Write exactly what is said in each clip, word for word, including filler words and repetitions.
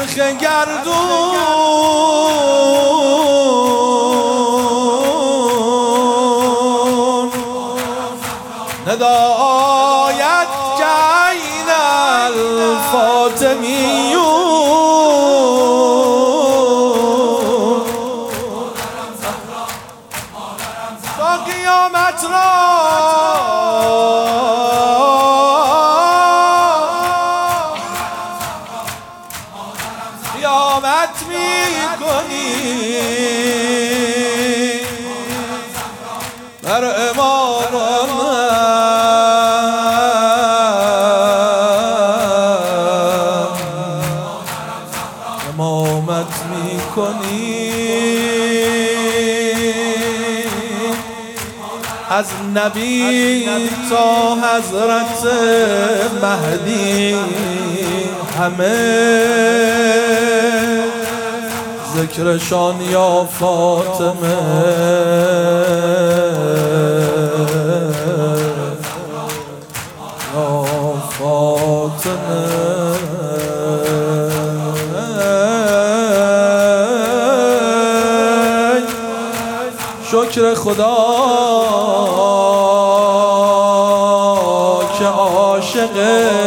چرخ گردون ندایت کین الفاطمیون تا قیامت را قیامت می کنی بر امامان امامت می کنی از نبی تا حضرت مهدی همه ذکرشان یا فاطمه یا فاطمه شکر خدا که عاشق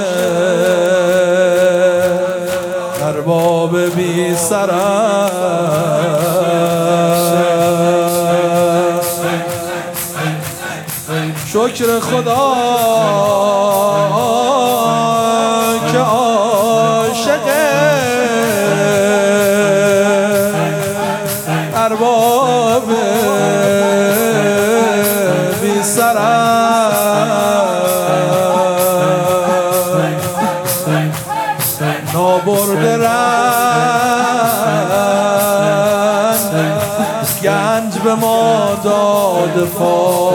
ارباب بی سرم شکر خدا که عاشق ارباب بی سرم نابرده رنج گنج به ما داد فاطمه